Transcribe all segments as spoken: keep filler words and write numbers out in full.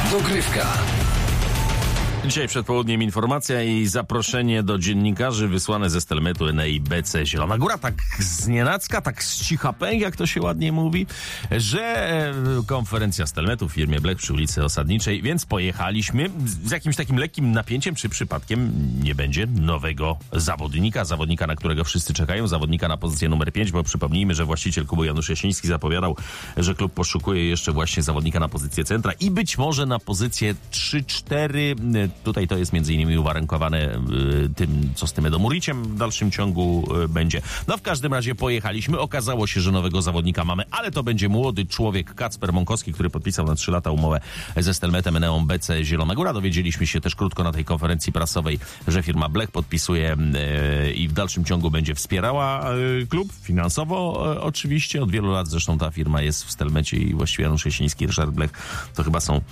Dogrywka. Dzisiaj przed południem informacja i zaproszenie do dziennikarzy wysłane ze Stelmetu N I B C Zielona Góra. Tak znienacka, tak z cicha pęk, jak to się ładnie mówi, że konferencja Stelmetu w firmie Blech przy ulicy Osadniczej, więc pojechaliśmy z jakimś takim lekkim napięciem, czy przypadkiem nie będzie nowego zawodnika, zawodnika, na którego wszyscy czekają, zawodnika na pozycję numer pięć, bo przypomnijmy, że właściciel klubu Janusz Jasiński zapowiadał, że klub poszukuje jeszcze właśnie zawodnika na pozycję centra i być może na pozycję trzy cztery. Tutaj to jest między innymi uwarunkowane y, tym, co z tym Edomuriciem w dalszym ciągu y, będzie. No w każdym razie pojechaliśmy. Okazało się, że nowego zawodnika mamy, ale to będzie młody człowiek, Kacper Mąkowski, który podpisał na trzy lata umowę ze Stelmetem N I B C Zielona Góra. Dowiedzieliśmy się też krótko na tej konferencji prasowej, że firma Blech podpisuje y, i w dalszym ciągu będzie wspierała y, klub finansowo y, oczywiście. Od wielu lat zresztą ta firma jest w Stelmecie i właściwie Janusz Jasiński, Ryszard Blech to chyba są y,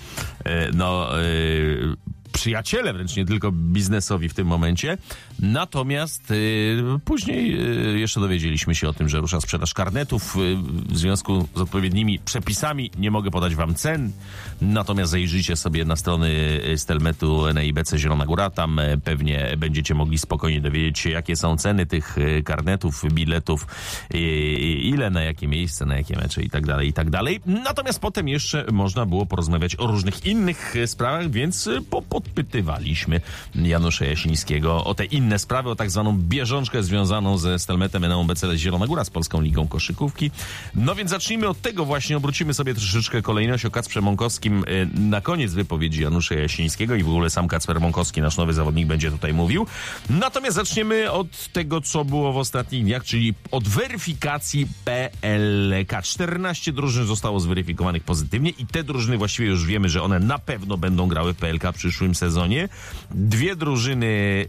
no y, przyjaciele wręcz, nie tylko biznesowi w tym momencie. Natomiast y, później y, jeszcze dowiedzieliśmy się o tym, że rusza sprzedaż karnetów y, w związku z odpowiednimi przepisami. Nie mogę podać wam cen, natomiast zajrzyjcie sobie na strony Stelmetu N I B C Zielona Góra. Tam y, pewnie będziecie mogli spokojnie dowiedzieć się, jakie są ceny tych y, karnetów, biletów, y, ile, na jakie miejsce, na jakie mecze i tak dalej, i tak dalej. Natomiast potem jeszcze można było porozmawiać o różnych innych y, sprawach, więc y, po, po podpytywaliśmy Janusza Jasińskiego o te inne sprawy, o tak zwaną bieżączkę związaną ze Stelmetem N I B C Zielona Góra, z Polską Ligą Koszykówki. No więc zacznijmy od tego właśnie, obrócimy sobie troszeczkę kolejność o Kacprze Mąkowskim na koniec wypowiedzi Janusza Jasińskiego i w ogóle sam Kacper Mąkowski, nasz nowy zawodnik, będzie tutaj mówił. Natomiast zaczniemy od tego, co było w ostatnich dniach, czyli od weryfikacji P L K. czternaście drużyn zostało zweryfikowanych pozytywnie i te drużyny właściwie już wiemy, że one na pewno będą grały w P L K w przyszłym sezonie. Dwie drużyny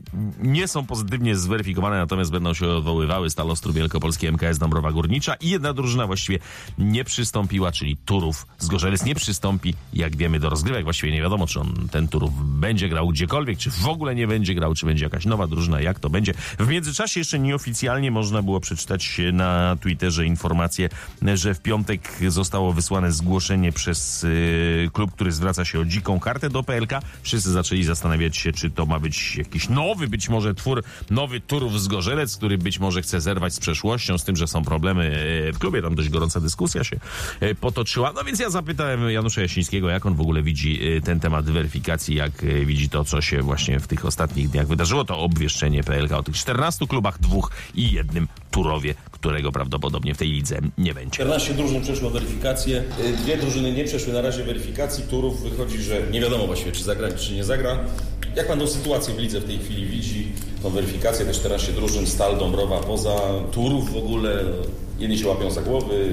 nie są pozytywnie zweryfikowane, natomiast będą się odwoływały: Stal Ostrów Wielkopolski, M K S Dąbrowa Górnicza, i jedna drużyna właściwie nie przystąpiła, czyli Turów Zgorzelec nie przystąpi, jak wiemy, do rozgrywek. Właściwie nie wiadomo, czy on, ten Turów będzie grał gdziekolwiek, czy w ogóle nie będzie grał, czy będzie jakaś nowa drużyna, jak to będzie. W międzyczasie jeszcze nieoficjalnie można było przeczytać na Twitterze informację, że w piątek zostało wysłane zgłoszenie przez y, klub, który zwraca się o dziką kartę do P L K. Wszyscy zaczęli zastanawiać się, czy to ma być jakiś nowy, być może twór, nowy Turów Zgorzelec, który być może chce zerwać z przeszłością, z tym, że są problemy w klubie. Tam dość gorąca dyskusja się potoczyła. No więc ja zapytałem Janusza Jasińskiego, jak on w ogóle widzi ten temat weryfikacji, jak widzi to, co się właśnie w tych ostatnich dniach wydarzyło. To obwieszczenie P L K o tych czternastu klubach, dwóch i jednym Turowie, którego prawdopodobnie w tej lidze nie będzie. czternaście drużyn przeszło weryfikację. Dwie drużyny nie przeszły na razie weryfikacji. Turów wychodzi, że nie wiadomo właściwie, czy zagra, czy nie zagra. Jak pan tą sytuację w lidze w tej chwili widzi? Tą weryfikację, te czternaście drużyn, Stal, Dąbrowa, poza, Turów w ogóle. Jedni się łapią za głowy,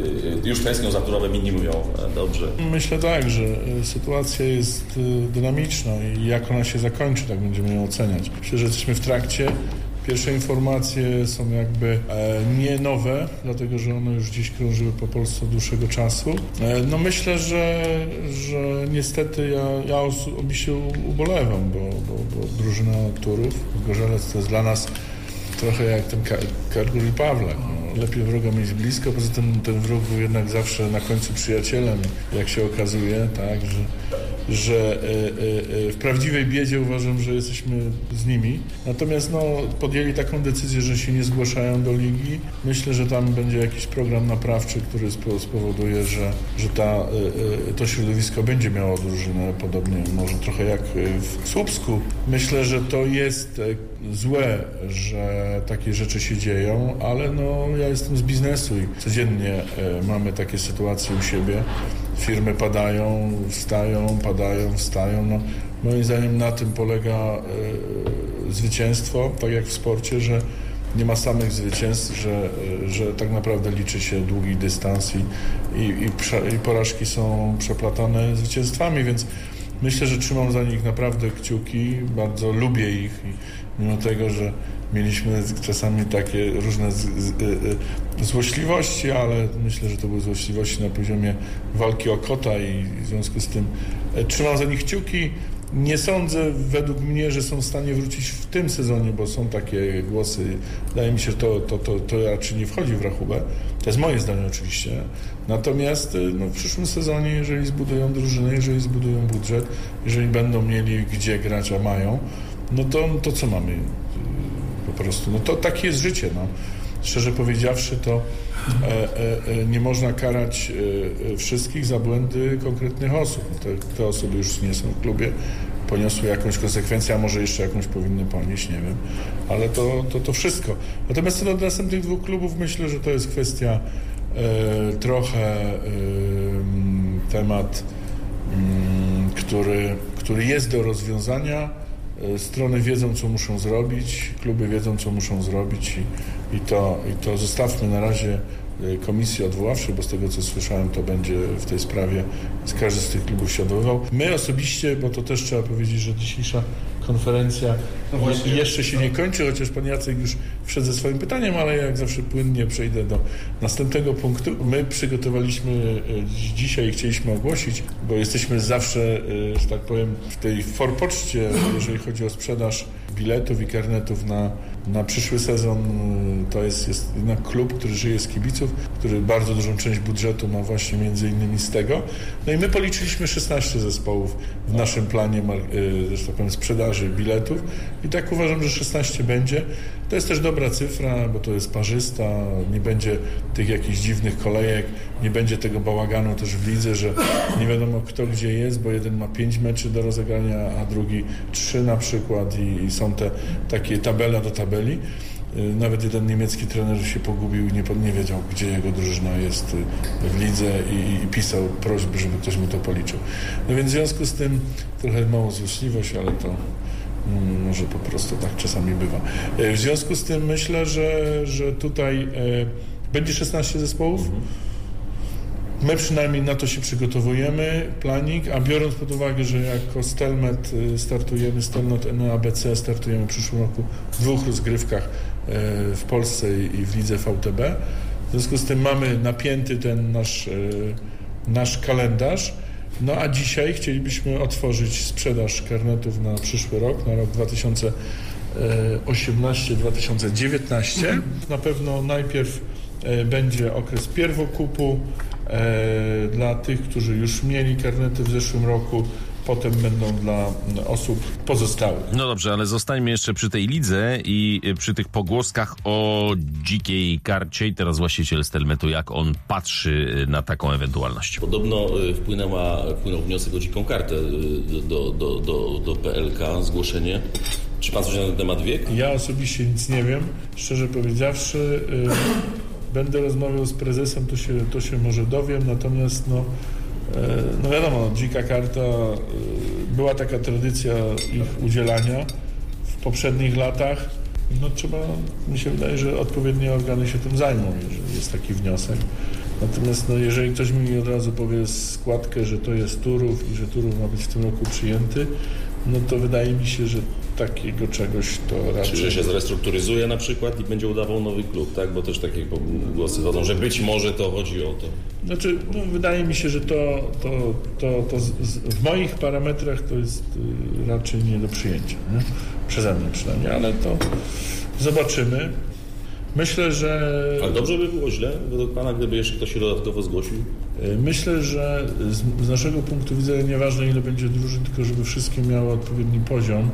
już tęsknią za Turowem, inni mówią, dobrze. Myślę tak, że sytuacja jest dynamiczna i jak ona się zakończy, tak będziemy ją oceniać. Myślę, że jesteśmy w trakcie. Pierwsze informacje są jakby e, nie nowe, dlatego że one już dziś krążyły po Polsce od dłuższego czasu. E, no myślę, że, że niestety ja, ja osobiście ubolewam, bo, bo, bo drużyna Turów, Zgorzelec to jest dla nas trochę jak ten Kargul i Pawlak. No, lepiej wroga mieć blisko, poza tym ten wróg był jednak zawsze na końcu przyjacielem, jak się okazuje, tak, że że w prawdziwej biedzie uważam, że jesteśmy z nimi. Natomiast no, podjęli taką decyzję, że się nie zgłaszają do ligi. Myślę, że tam będzie jakiś program naprawczy, który spowoduje, że, że ta, to środowisko będzie miało drużynę, podobnie może trochę jak w Słupsku. Myślę, że to jest złe, że takie rzeczy się dzieją, ale no, ja jestem z biznesu i codziennie mamy takie sytuacje u siebie. Firmy padają, wstają, padają, wstają. No, moim zdaniem na tym polega y, zwycięstwo, tak jak w sporcie, że nie ma samych zwycięstw, że, że tak naprawdę liczy się długi dystans i, i, i, prze, i porażki są przeplatane zwycięstwami, więc myślę, że trzymam za nich naprawdę kciuki, bardzo lubię ich i mimo tego, że mieliśmy czasami takie różne z, z, y, złośliwości, ale myślę, że to były złośliwości na poziomie walki o kota i w związku z tym y, trzymam za nich kciuki. Nie sądzę według mnie, że są w stanie wrócić w tym sezonie, bo są takie głosy. Wydaje mi się, że to, to, to, to raczej nie wchodzi w rachubę. To jest moje zdanie oczywiście. Natomiast no, w przyszłym sezonie, jeżeli zbudują drużynę, jeżeli zbudują budżet, jeżeli będą mieli gdzie grać, a mają, no to, to co mamy po prostu? No to takie jest życie. No. Szczerze powiedziawszy, to e, e, nie można karać e, wszystkich za błędy konkretnych osób. Te, te osoby już nie są w klubie, poniosły jakąś konsekwencję, a może jeszcze jakąś powinny ponieść, nie wiem. Ale to, to, to wszystko. Natomiast co do następnych dwóch klubów, myślę, że to jest kwestia e, trochę e, temat, m, który, który jest do rozwiązania. E, strony wiedzą, co muszą zrobić, kluby wiedzą, co muszą zrobić i, i, to, i to zostawmy na razie komisji odwoławczej, bo z tego co słyszałem, to będzie w tej sprawie każdy z tych klubów się odwoływał. My osobiście, bo to też trzeba powiedzieć, że dzisiejsza konferencja no właśnie, jeszcze się nie kończy, chociaż pan Jacek już wszedł ze swoim pytaniem, ale jak zawsze płynnie przejdę do następnego punktu. My przygotowaliśmy dzisiaj i chcieliśmy ogłosić, bo jesteśmy zawsze, że tak powiem, w tej forpoczcie, jeżeli chodzi o sprzedaż biletów i karnetów na, na przyszły sezon. To jest, jest jednak klub, który żyje z kibiców, który bardzo dużą część budżetu ma właśnie między innymi z tego. No i my policzyliśmy szesnaście zespołów w naszym planie, że tak powiem, sprzedaży biletów i tak uważam, że szesnaście będzie. To jest też dobra cyfra, bo to jest parzysta, nie będzie tych jakichś dziwnych kolejek, nie będzie tego bałaganu też w lidze, że nie wiadomo kto gdzie jest, bo jeden ma pięć meczy do rozegrania, a drugi trzy na przykład i, i są te takie tabela do tabeli. Nawet jeden niemiecki trener się pogubił i nie, nie wiedział, gdzie jego drużyna jest w lidze i, i pisał prośby, żeby ktoś mu to policzył. No więc w związku z tym trochę mało złośliwość, ale to mm, może po prostu tak czasami bywa. W związku z tym myślę, że, że tutaj e, będzie szesnaście zespołów. Mhm. My przynajmniej na to się przygotowujemy, planik, a biorąc pod uwagę, że jako Stelmet startujemy, Stelmet N A B C startujemy w przyszłym roku w dwóch rozgrywkach w Polsce i w lidze V T B. W związku z tym mamy napięty ten nasz, nasz kalendarz. No a dzisiaj chcielibyśmy otworzyć sprzedaż karnetów na przyszły rok, na rok dwa tysiące osiemnasty dwa tysiące dziewiętnasty. Na pewno najpierw będzie okres pierwokupu dla tych, którzy już mieli karnety w zeszłym roku. Potem będą dla osób pozostałych. No dobrze, ale zostańmy jeszcze przy tej lidze i przy tych pogłoskach o dzikiej karcie. I teraz właściciel Stelmetu, jak on patrzy na taką ewentualność? Podobno wpłynęła, wpłynął wniosek o dziką kartę do, do, do, do P L K, zgłoszenie. Czy pan coś na ten temat wie? Ja osobiście nic nie wiem. Szczerze powiedziawszy, yy, będę rozmawiał z prezesem, to się, to się może dowiem, natomiast no No wiadomo, dzika karta, była taka tradycja ich udzielania w poprzednich latach. No trzeba, mi się wydaje, że odpowiednie organy się tym zajmą, jeżeli jest taki wniosek. Natomiast no, jeżeli ktoś mi od razu powie składkę, że to jest Turów i że Turów ma być w tym roku przyjęty, no to wydaje mi się, że takiego czegoś to raczej... Czy że się zrestrukturyzuje na przykład i będzie udawał nowy klub, tak? Bo też takie głosy chodzą, że być może to chodzi o to. Znaczy, no, wydaje mi się, że to, to, to, to z, z, w moich parametrach to jest y, raczej nie do przyjęcia, nie? Przeze mnie przynajmniej, ale to zobaczymy. Myślę, że... Ale dobrze by było źle według pana, gdyby jeszcze ktoś się dodatkowo zgłosił? Myślę, że z, z naszego punktu widzenia nieważne ile będzie drużyn, tylko żeby wszystkie miały odpowiedni poziom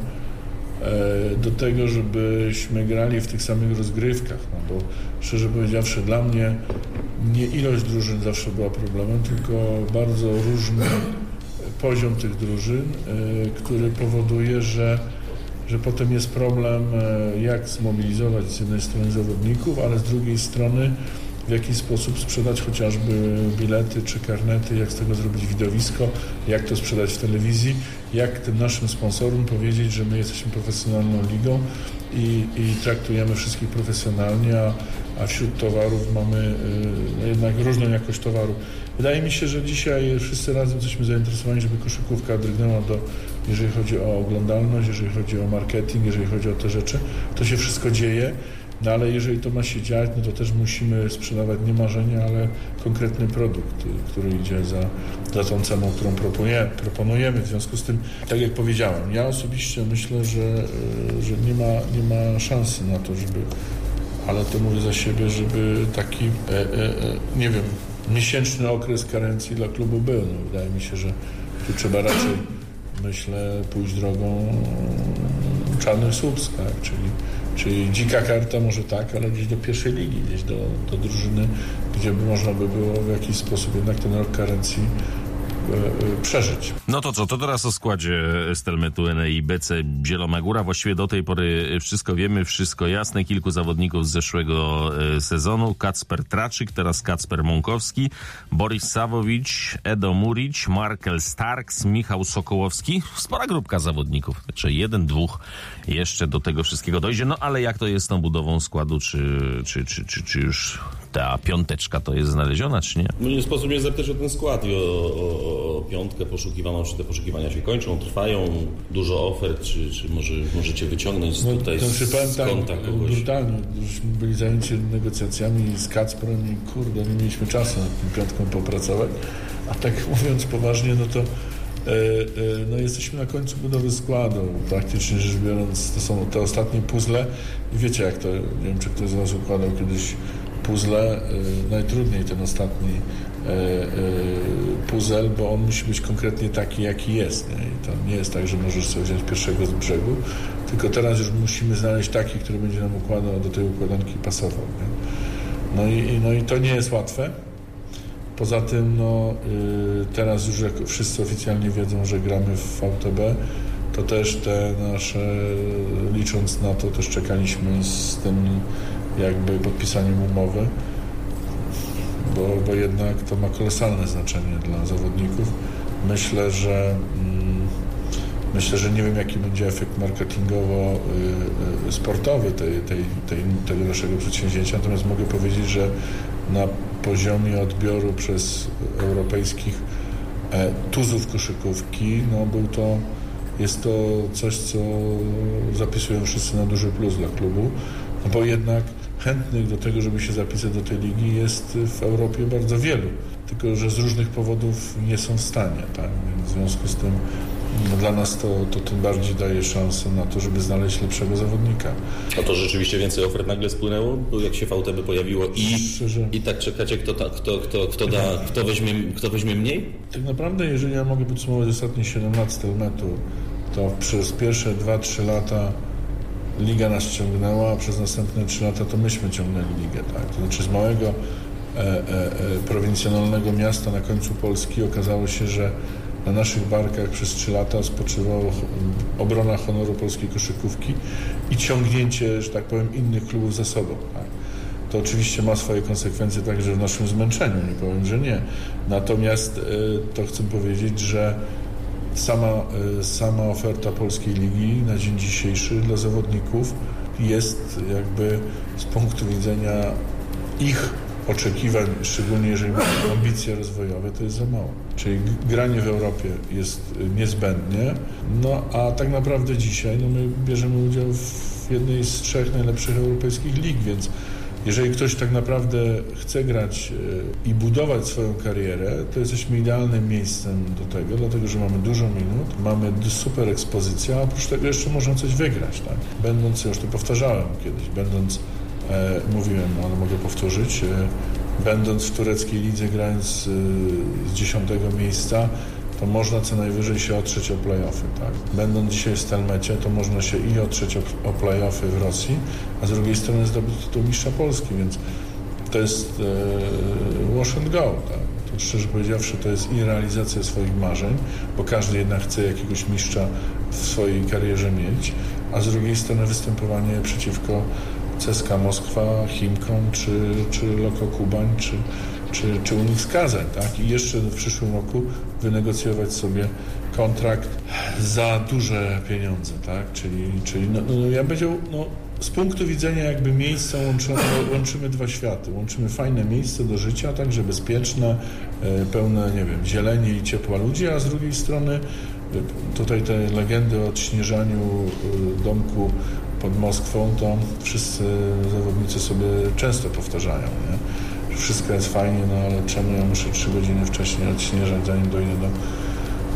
e, do tego, żebyśmy grali w tych samych rozgrywkach. No bo szczerze powiedziawszy, dla mnie nie ilość drużyn zawsze była problemem, tylko bardzo różny poziom tych drużyn, e, który powoduje, że że potem jest problem, jak zmobilizować z jednej strony zawodników, ale z drugiej strony w jaki sposób sprzedać chociażby bilety czy karnety, jak z tego zrobić widowisko, jak to sprzedać w telewizji, jak tym naszym sponsorom powiedzieć, że my jesteśmy profesjonalną ligą i, i traktujemy wszystkich profesjonalnie, a, a wśród towarów mamy y, jednak różną jakość towaru. Wydaje mi się, że dzisiaj wszyscy razem jesteśmy zainteresowani, żeby koszykówka drgnęła do, jeżeli chodzi o oglądalność, jeżeli chodzi o marketing, jeżeli chodzi o te rzeczy. To się wszystko dzieje, no ale jeżeli to ma się dziać, no to też musimy sprzedawać nie marzenia, ale konkretny produkt, który idzie za, za tą ceną, którą proponujemy, proponujemy. W związku z tym, tak jak powiedziałem, ja osobiście myślę, że, że nie ma, nie ma szansy na to, żeby ale to mówię za siebie, żeby taki, e, e, nie wiem, miesięczny okres karencji dla klubu był. No, wydaje mi się, że tu trzeba raczej, myślę, pójść drogą czarnych Słupsk, tak? czyli, czyli dzika karta może tak, ale gdzieś do pierwszej ligi, gdzieś do, do drużyny, gdzie by można by było w jakiś sposób jednak ten rok karencji przeżyć. No to co, to teraz o składzie Stelmetu N E I B C Zielona Góra. Właściwie do tej pory wszystko wiemy, wszystko jasne. Kilku zawodników z zeszłego sezonu. Kacper Traczyk, teraz Kacper Mąkowski, Boris Sawowicz, Edo Murić, Markel Starks, Michał Sokołowski. Spora grupka zawodników. Znaczy jeden, dwóch jeszcze do tego wszystkiego dojdzie. No ale jak to jest z tą budową składu? Czy, czy, czy, czy, czy już ta piąteczka to jest znaleziona, czy nie? No nie sposób nie zapytać o ten skład i o, o, o piątkę poszukiwaną, czy te poszukiwania się kończą, trwają, dużo ofert, czy, czy może możecie wyciągnąć no, tutaj to z, z konta tak, kogoś? Brutalnie. Żeśmy byli zajęci negocjacjami z Kacprem i kurde, nie mieliśmy czasu nad tą piątką popracować. A tak mówiąc poważnie, no to e, e, no jesteśmy na końcu budowy składu. Praktycznie rzecz biorąc, to są te ostatnie puzzle i wiecie jak to, nie wiem czy ktoś z was układał kiedyś puzzle, y, najtrudniej ten ostatni y, y, puzzle, bo on musi być konkretnie taki, jaki jest. Nie? I to nie jest tak, że możesz sobie wziąć pierwszego z brzegu, tylko teraz już musimy znaleźć taki, który będzie nam układał, do tej układanki pasował. Nie? No, i, no i to nie jest łatwe. Poza tym no, y, teraz już jak wszyscy oficjalnie wiedzą, że gramy w V T B, to też te nasze, licząc na to, też czekaliśmy z tym jakby podpisaniem umowy, bo, bo jednak to ma kolosalne znaczenie dla zawodników. Myślę, że mm, myślę, że nie wiem jaki będzie efekt marketingowo-sportowy tej, tej, tej, tego naszego przedsięwzięcia, natomiast mogę powiedzieć, że na poziomie odbioru przez europejskich e, tuzów koszykówki, no był to, jest to coś, co zapisują wszyscy na duży plus dla klubu, no bo jednak chętnych do tego, żeby się zapisać do tej ligi jest w Europie bardzo wielu, tylko że z różnych powodów nie są w stanie, tak? Więc w związku z tym no, dla nas to, to tym bardziej daje szansę na to, żeby znaleźć lepszego zawodnika. A to rzeczywiście więcej ofert nagle spłynęło? Bo jak się V T B pojawiło i, i tak czekacie, kto, ta, kto, kto, kto, da, kto, weźmie, kto weźmie mniej? Tak naprawdę, jeżeli ja mogę podsumować ostatnie siedem lat Stelmetu, to przez pierwsze dwa trzy lata liga nas ciągnęła, a przez następne trzy lata to myśmy ciągnęli ligę. Tak? To znaczy z małego e, e, e, prowincjonalnego miasta na końcu Polski okazało się, że na naszych barkach przez trzy lata spoczywała obrona honoru polskiej koszykówki i ciągnięcie, że tak powiem, innych klubów za sobą. Tak? To oczywiście ma swoje konsekwencje także w naszym zmęczeniu, nie powiem, że nie. Natomiast e, to chcę powiedzieć, że Sama, sama oferta polskiej ligi na dzień dzisiejszy dla zawodników jest jakby z punktu widzenia ich oczekiwań, szczególnie jeżeli mają ambicje rozwojowe, to jest za mało. Czyli granie w Europie jest niezbędnie, no a tak naprawdę dzisiaj no my bierzemy udział w jednej z trzech najlepszych europejskich lig, więc jeżeli ktoś tak naprawdę chce grać i budować swoją karierę, to jesteśmy idealnym miejscem do tego, dlatego że mamy dużo minut, mamy super ekspozycję, a oprócz tego jeszcze można coś wygrać. Tak? Będąc, ja już to powtarzałem kiedyś, będąc, e, mówiłem, ale mogę powtórzyć, e, będąc w tureckiej lidze, grając e, z dziesiątego miejsca, to można co najwyżej się otrzeć o play-offy. Tak? Będąc dzisiaj w Stelmecie, to można się i otrzeć o, o play-offy w Rosji, a z drugiej strony zdobyć tytuł mistrza Polski, więc to jest e, wash and go. Tak? To szczerze powiedziawszy, to jest i realizacja swoich marzeń, bo każdy jednak chce jakiegoś mistrza w swojej karierze mieć, a z drugiej strony występowanie przeciwko C S K A Moskwa, Chimkom, czy, czy Loko Kubań, czy Czy, czy u nich skazań, tak? I jeszcze w przyszłym roku wynegocjować sobie kontrakt za duże pieniądze, tak? Czyli, czyli no, no, ja powiedział, no, z punktu widzenia jakby miejsca łączymy, łączymy dwa światy. Łączymy fajne miejsce do życia, także bezpieczne, pełne, nie wiem, zieleni i ciepła ludzi, a z drugiej strony tutaj te legendy o odśnieżaniu domku pod Moskwą, to wszyscy zawodnicy sobie często powtarzają, nie? Wszystko jest fajnie, no ale czemu ja muszę trzy godziny wcześniej odśnieżać, zanim dojdę do,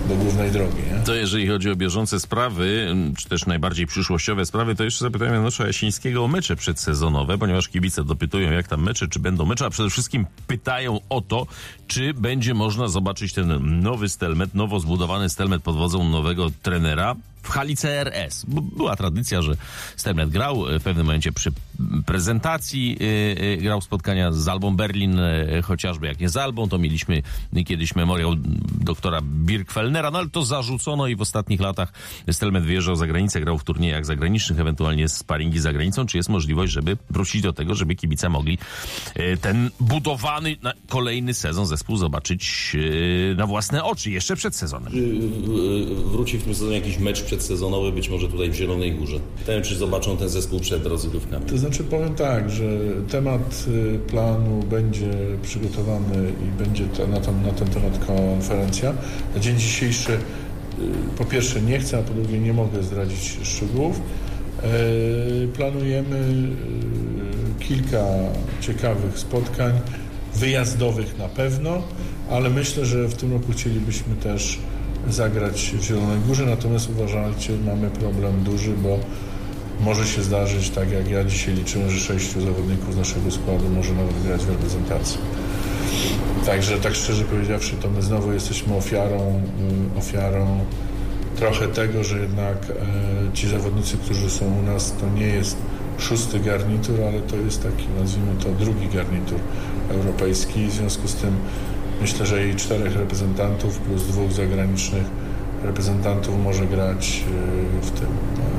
do głównej drogi. Nie? To jeżeli chodzi o bieżące sprawy, czy też najbardziej przyszłościowe sprawy, to jeszcze zapytałem Janusza Jasińskiego o mecze przedsezonowe, ponieważ kibice dopytują, jak tam mecze, czy będą mecze, a przede wszystkim pytają o to, czy będzie można zobaczyć ten nowy Stelmet, nowo zbudowany Stelmet pod wodzą nowego trenera w hali C R S. Była tradycja, że Stelmet grał w pewnym momencie przy prezentacji, yy, grał spotkania z Albą Berlin, yy, chociażby jak nie z Albą, to mieliśmy kiedyś memoriał doktora Birkfellnera, no ale to zarzucono i w ostatnich latach Stelmet wyjeżdżał za granicę, grał w turniejach zagranicznych, ewentualnie sparingi za granicą. Czy jest możliwość, żeby wrócić do tego, żeby kibice mogli yy, ten budowany na kolejny sezon zespół zobaczyć yy, na własne oczy, jeszcze przed sezonem? Wróci w tym sezonie jakiś mecz przedsezonowy, być może tutaj w Zielonej Górze. Pytałem, czy zobaczą ten zespół przed rozgrywkami. To znaczy powiem tak, że temat planu będzie przygotowany i będzie na ten, na ten temat konferencja. Na dzień dzisiejszy po pierwsze nie chcę, a po drugie nie mogę zdradzić szczegółów. Planujemy kilka ciekawych spotkań, wyjazdowych na pewno, ale myślę, że w tym roku chcielibyśmy też zagrać w Zielonej Górze, natomiast uważajcie, mamy problem duży, bo może się zdarzyć, tak jak ja dzisiaj liczyłem, że sześciu zawodników z naszego składu może nawet grać w reprezentacji. Także tak szczerze powiedziawszy, to my znowu jesteśmy ofiarą, ofiarą trochę tego, że jednak e, ci zawodnicy, którzy są u nas, to nie jest szósty garnitur, ale to jest taki, nazwijmy to, drugi garnitur europejski. W związku z tym myślę, że i czterech reprezentantów plus dwóch zagranicznych reprezentantów może grać w tym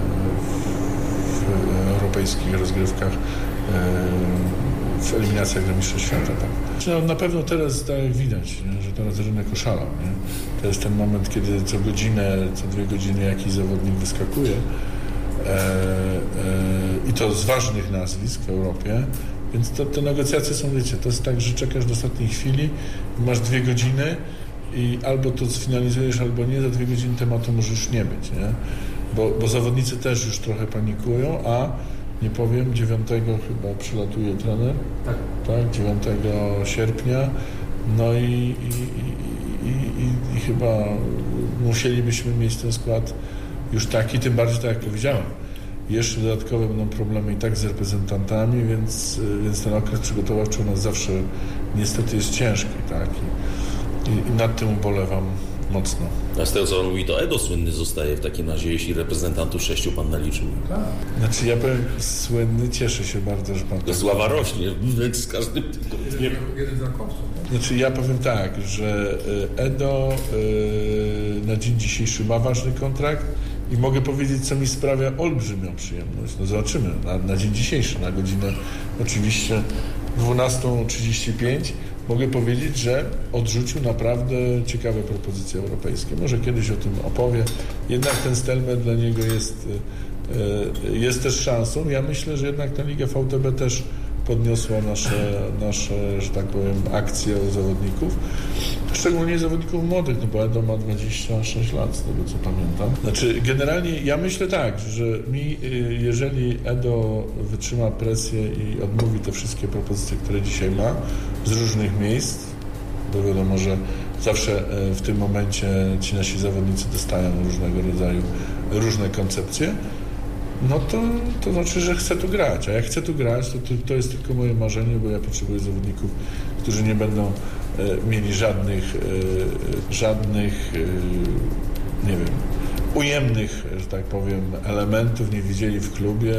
w europejskich rozgrywkach, w eliminacjach do Mistrzostw Świata. Tak. No, na pewno teraz, tak jak widać, nie, że teraz rynek oszalał. Nie? To jest ten moment, kiedy co godzinę, co dwie godziny jakiś zawodnik wyskakuje e, e, i to z ważnych nazwisk w Europie. Więc to, te negocjacje są, wiecie, to jest tak, że czekasz do ostatniej chwili, masz dwie godziny i albo to sfinalizujesz, albo nie, za dwie godziny tematu może już nie być, nie? Bo, bo zawodnicy też już trochę panikują, a nie powiem, dziewiątego chyba przylatuje trener, tak, tak dziewiątego sierpnia, no i, i, i, i, i chyba musielibyśmy mieć ten skład już taki, tym bardziej, tak jak powiedziałem. Jeszcze dodatkowe będą problemy i tak z reprezentantami, więc, więc ten okres przygotowawczy u nas zawsze niestety jest ciężki, tak? I, i, i nad tym ubolewam mocno. A z tego, co on mówi, to Edo słynny zostaje w takim razie, jeśli reprezentantów sześciu pan naliczył. Tak. Znaczy ja powiem, słynny, cieszę się bardzo, że pan... To sława rośnie z każdym tygodniem. Jeden z Znaczy ja powiem tak, że Edo yy, na dzień dzisiejszy ma ważny kontrakt i mogę powiedzieć, co mi sprawia olbrzymią przyjemność. No zobaczymy, na, na dzień dzisiejszy, na godzinę oczywiście dwunasta trzydzieści pięć mogę powiedzieć, że odrzucił naprawdę ciekawe propozycje europejskie. Może kiedyś o tym opowie. Jednak ten Stelmet dla niego jest, jest też szansą. Ja myślę, że jednak ta Liga V T B też podniosła nasze, nasze, że tak powiem, akcje u zawodników. Szczególnie zawodników młodych, no bo Edo ma dwadzieścia sześć lat, z tego co pamiętam. Znaczy, generalnie ja myślę tak, że mi, jeżeli Edo wytrzyma presję i odmówi te wszystkie propozycje, które dzisiaj ma, z różnych miejsc, bo wiadomo, że zawsze w tym momencie ci nasi zawodnicy dostają różnego rodzaju, różne koncepcje, no to, to znaczy, że chcę tu grać. A jak chcę tu grać, to, to, to jest tylko moje marzenie, bo ja potrzebuję zawodników, którzy nie będą e, mieli żadnych, e, żadnych e, nie wiem, ujemnych, że tak powiem, elementów, nie widzieli w klubie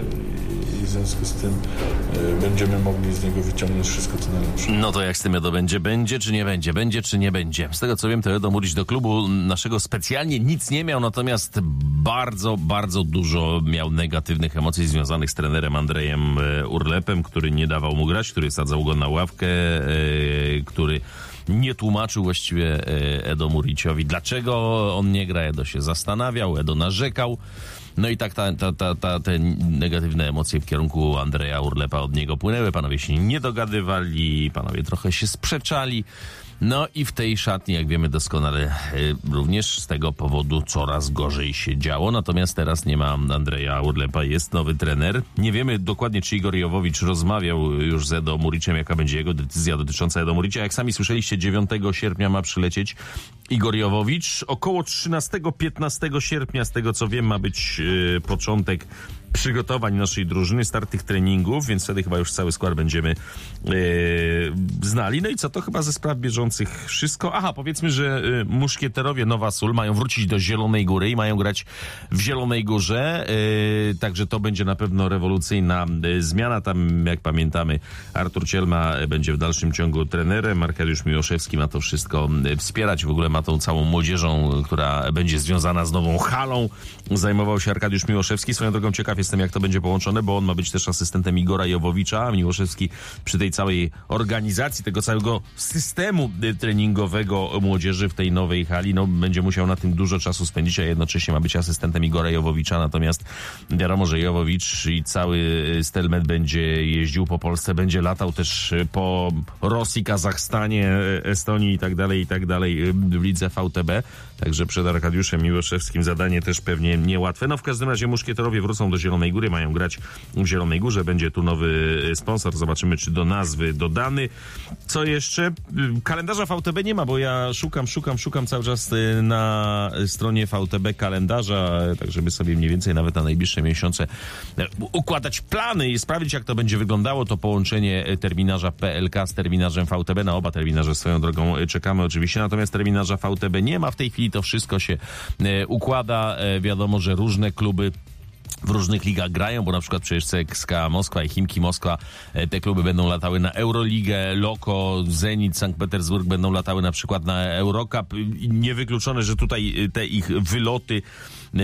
i, i w związku z tym e, będziemy mogli z niego wyciągnąć wszystko, co najlepsze. No to jak z tym Edo będzie? Będzie czy nie będzie? Będzie czy nie będzie? Z tego co wiem, to Edo Murić do klubu naszego specjalnie nic nie miał, natomiast bardzo, bardzo dużo miał negatywnych emocji związanych z trenerem Andrejem Urlepem, który nie dawał mu grać, który sadzał go na ławkę, e, który nie tłumaczył właściwie Edo Muriciowi, dlaczego on nie gra. Edo się zastanawiał, Edo narzekał. No i tak ta, ta, ta, ta, te negatywne emocje w kierunku Andrzeja Urlepa od niego płynęły. Panowie się nie dogadywali, panowie trochę się sprzeczali. No i w tej szatni, jak wiemy doskonale, również z tego powodu coraz gorzej się działo. Natomiast teraz nie ma Andrzeja Urlepa, jest nowy trener. Nie wiemy dokładnie, czy Igor Jowowicz rozmawiał już z Edo Muriczem, jaka będzie jego decyzja dotycząca Edo Muricia. Jak sami słyszeliście, dziewiątego sierpnia ma przylecieć Igor Jowowicz. Około trzynastego piętnastego sierpnia, z tego co wiem, ma być yy, początek przygotowań naszej drużyny, start tych treningów, więc wtedy chyba już cały skład będziemy yy, znali. No i co, to chyba ze spraw bieżących wszystko. Aha, powiedzmy, że yy, muszkieterowie Nowa Sól mają wrócić do Zielonej Góry i mają grać w Zielonej Górze, yy, także to będzie na pewno rewolucyjna yy, zmiana. Tam, jak pamiętamy, Artur Cielma będzie w dalszym ciągu trenerem, Arkadiusz Miłoszewski ma to wszystko yy, wspierać, w ogóle ma tą całą młodzieżą, która będzie związana z nową halą. Zajmował się Arkadiusz Miłoszewski. Swoją drogą ciekaw jestem, jak to będzie połączone, bo on ma być też asystentem Igora Jowowicza, a Miłoszewski przy tej całej organizacji, tego całego systemu treningowego młodzieży w tej nowej hali, no będzie musiał na tym dużo czasu spędzić, a jednocześnie ma być asystentem Igora Jowowicza, natomiast wiadomo, że Jowowicz i cały Stelmet będzie jeździł po Polsce, będzie latał też po Rosji, Kazachstanie, Estonii i tak dalej, i tak dalej w lidze V T B, także przed Arkadiuszem Miłoszewskim zadanie też pewnie niełatwe. No w każdym razie muszkieterowie wrócą do Zielonej Góry, mają grać w Zielonej Górze, będzie tu nowy sponsor, zobaczymy, czy do nazwy dodany. Co jeszcze? Kalendarza V T B nie ma, bo ja szukam, szukam, szukam cały czas na stronie V T B kalendarza, tak żeby sobie mniej więcej nawet na najbliższe miesiące układać plany i sprawdzić, jak to będzie wyglądało, to połączenie terminarza P L K z terminarzem V T B. Na oba terminarze swoją drogą czekamy oczywiście, natomiast terminarza V T B nie ma. W tej chwili to wszystko się układa. Wiadomo, że różne kluby w różnych ligach grają, bo na przykład przecież C S K A Moskwa i Chimki Moskwa, te kluby będą latały na Euroligę, Loko, Zenit, Sankt Petersburg będą latały na przykład na Eurocup. Niewykluczone, że tutaj te ich wyloty yy,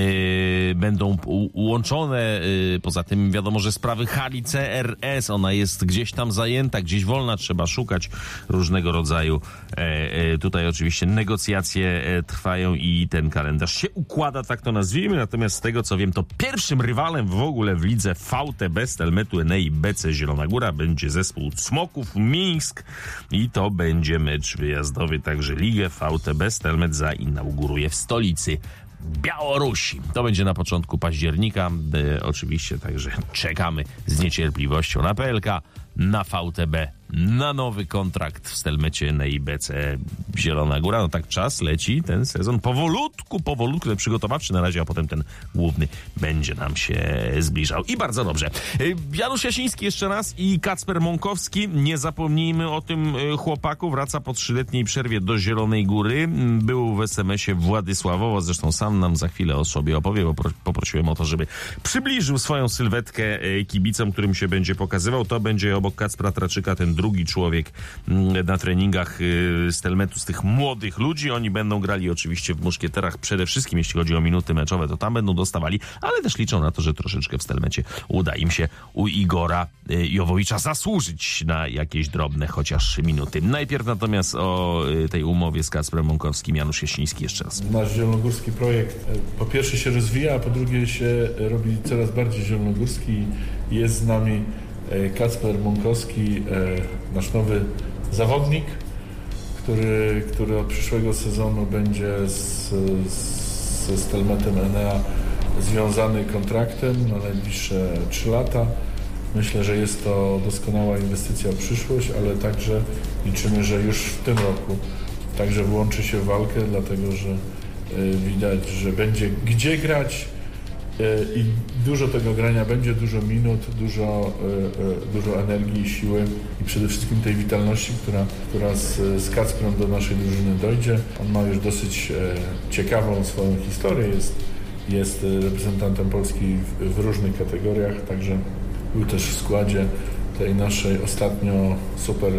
będą łączone. Yy, poza tym wiadomo, że sprawy hali C R S, ona jest gdzieś tam zajęta, gdzieś wolna, trzeba szukać różnego rodzaju. Yy, yy, tutaj oczywiście negocjacje yy, trwają i ten kalendarz się układa, tak to nazwijmy. Natomiast z tego co wiem, to pierwszym rywalem w ogóle w lidze V T B Stelmetu Enei B C Zielona Góra będzie zespół Cmoków Mińsk i to będzie mecz wyjazdowy, także ligę V T B Stelmet zainauguruje w stolicy Białorusi. To będzie na początku października. E, oczywiście, także czekamy z niecierpliwością na P L K, na V T B, na nowy kontrakt w Stelmecie Enei B C Zielona Góra. No tak czas leci, ten sezon powolutku, powolutku, ten przygotowawczy na razie, a potem ten główny będzie nam się zbliżał. I bardzo dobrze. Janusz Jasiński jeszcze raz i Kacper Mąkowski. Nie zapomnijmy o tym chłopaku. Wraca po trzyletniej przerwie do Zielonej Góry. Był w S M S ie Władysławowo, zresztą sam nam za chwilę o sobie opowie, bo poprosiłem o to, żeby przybliżył swoją sylwetkę kibicom, którym się będzie pokazywał. To będzie obok Kacpra Traczyka ten drugi człowiek na treningach Stelmetu z tych młodych ludzi. Oni będą grali oczywiście w muszkieterach przede wszystkim, jeśli chodzi o minuty meczowe, to tam będą dostawali, ale też liczą na to, że troszeczkę w Stelmecie uda im się u Igora Jowowicza zasłużyć na jakieś drobne chociaż minuty. Najpierw natomiast o tej umowie z Kacprem Mąkowskim Janusz Jasiński jeszcze raz. Nasz zielonogórski projekt po pierwsze się rozwija, a po drugie się robi coraz bardziej zielonogórski. Jest z nami Kacper Mąkowski, nasz nowy zawodnik, który, który od przyszłego sezonu będzie z, z, ze Stelmetem Enea związany kontraktem na najbliższe trzy lata. Myślę, że jest to doskonała inwestycja w przyszłość, ale także liczymy, że już w tym roku także włączy się w walkę, dlatego że widać, że będzie gdzie grać i dużo tego grania będzie, dużo minut, dużo, dużo energii i siły i przede wszystkim tej witalności, która, która z, z Kacprem do naszej drużyny dojdzie. On ma już dosyć ciekawą swoją historię, jest, jest reprezentantem Polski w, w różnych kategoriach, także był też w składzie tej naszej ostatnio super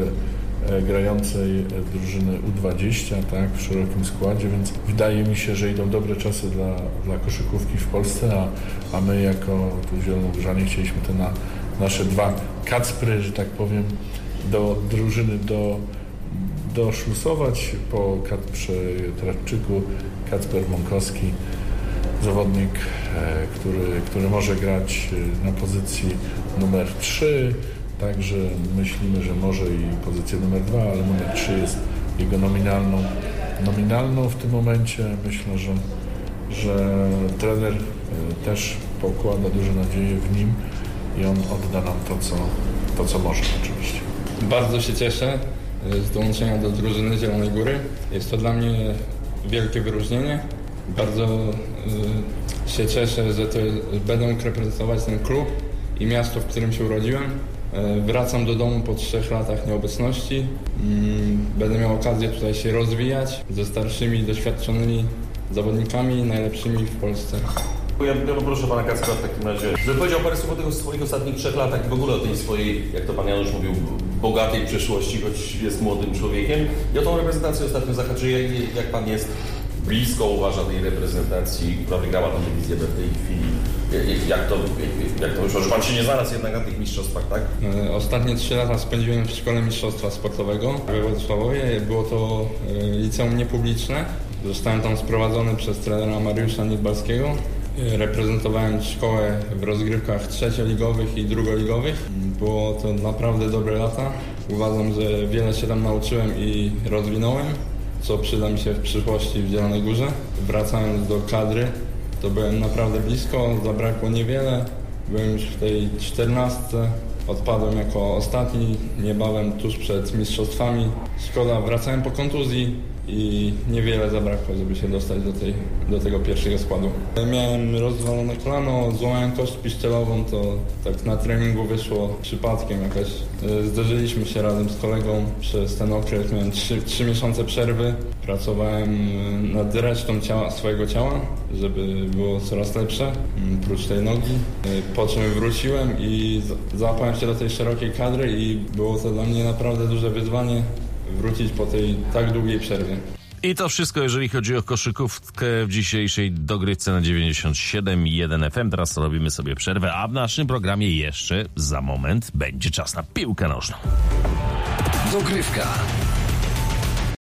grającej drużyny U dwadzieścia, tak, w szerokim składzie, więc wydaje mi się, że idą dobre czasy dla, dla koszykówki w Polsce, a, a my jako tu Zielonogórzanie chcieliśmy te na, nasze dwa Kacpry, że tak powiem, do drużyny do, doszlusować. Po Kacprze Traczyku Kacper Mąkowski, zawodnik, który, który może grać na pozycji numer trzy, także myślimy, że może i pozycję numer dwa, ale numer trzy jest jego nominalną. Nominalną w tym momencie. Myślę, że, że trener też pokłada duże nadzieje w nim i on odda nam to, co, to, co może oczywiście. Bardzo się cieszę z dołączenia do drużyny Zielonej Góry. Jest to dla mnie wielkie wyróżnienie. Bardzo y, się cieszę, że to będę mógł reprezentować ten klub i miasto, w którym się urodziłem. Y, wracam do domu po trzech latach nieobecności. Y, będę miał okazję tutaj się rozwijać ze starszymi, doświadczonymi zawodnikami, najlepszymi w Polsce. Ja, ja poproszę pana Kacpra w takim razie, żeby powiedział parę słów o tych swoich ostatnich trzech latach i w ogóle o tej swojej, jak to pan Janusz mówił, bogatej przeszłości, choć jest młodym człowiekiem. I o tą reprezentację ostatnio zahaczy, jak, jak pan jest blisko uważa tej reprezentacji, która wygrała tę dywizję w tej chwili. Jak to, jak to wyszło, że pan się nie znalazł jednak na tych mistrzostwach, tak? Ostatnie trzy lata spędziłem w Szkole Mistrzostwa Sportowego we Władysławowie. Było to liceum niepubliczne. Zostałem tam sprowadzony przez trenera Mariusza Niedbalskiego. Reprezentowałem szkołę w rozgrywkach trzecioligowych i drugoligowych. Było to naprawdę dobre lata. Uważam, że wiele się tam nauczyłem i rozwinąłem, co przyda mi się w przyszłości w Zielonej Górze. Wracając do kadry, to byłem naprawdę blisko, zabrakło niewiele. Byłem już w tej czternastce, odpadłem jako ostatni, niebawem tuż przed mistrzostwami. Szkoda, wracałem po kontuzji i niewiele zabrakło, żeby się dostać do, tej, do tego pierwszego składu. Miałem rozwalone kolano, złamałem kość piszczelową, to tak na treningu wyszło przypadkiem jakoś. Zderzyliśmy się razem z kolegą przez ten okres, miałem trzy miesiące przerwy. Pracowałem nad resztą ciała, swojego ciała, żeby było coraz lepsze, prócz tej nogi. Po czym wróciłem i załapałem się do tej szerokiej kadry i było to dla mnie naprawdę duże wyzwanie wrócić po tej tak długiej przerwie. I to wszystko, jeżeli chodzi o koszykówkę w dzisiejszej dogrywce na dziewięćdziesiąt siedem i jeden F M. Teraz robimy sobie przerwę, a w naszym programie jeszcze za moment będzie czas na piłkę nożną. Dogrywka.